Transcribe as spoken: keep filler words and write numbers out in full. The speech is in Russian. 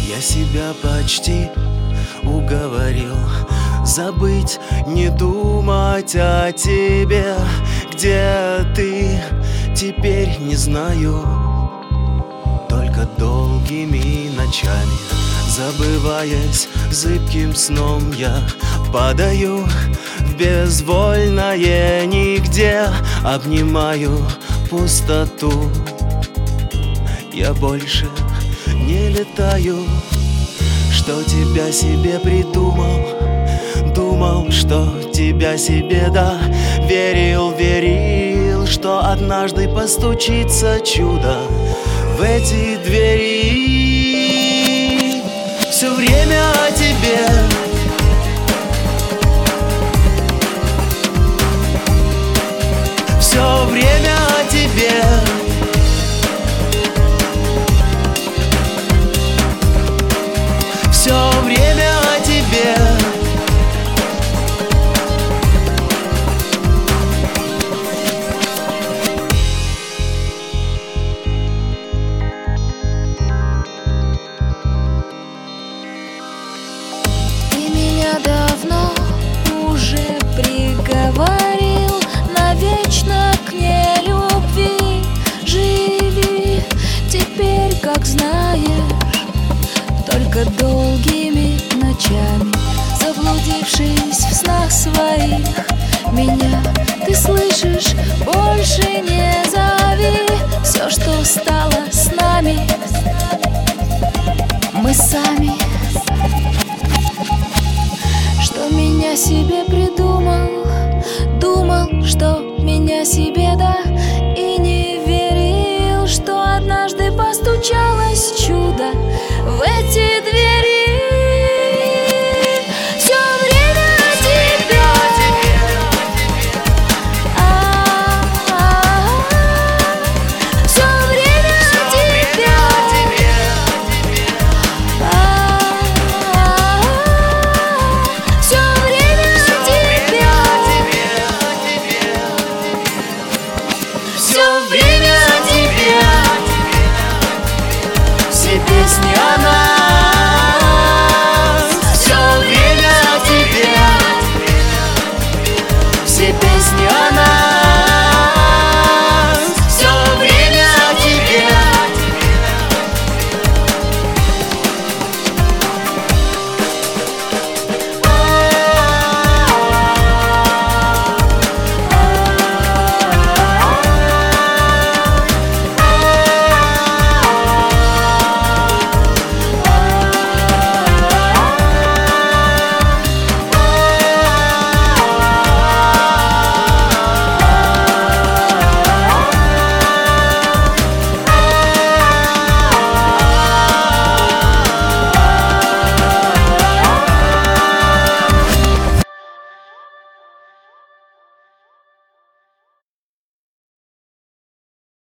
Я себя почти уговорил забыть, не думать о тебе. Где ты теперь, не знаю. Только долгими ночами, забываясь зыбким сном, я падаю в безвольное нигде, обнимаю пустоту. Я больше не летаю. Что тебя себе придумал? Думал, что тебя себе, да. Верил, верил, что однажды постучится чудо в эти двери. Все время о тебе. Все время о тебе. Все время о тебе. Ты меня давно уже приговорил навечно к нелюбви. Живи теперь, как знаешь, только долгими ночами, заблудившись в снах своих. Меня ты слышишь, больше не зови. Все, что стало с нами, мы сами. Что меня себе придумал, думал, что меня себе, да, и не верил, что однажды постучалась чудо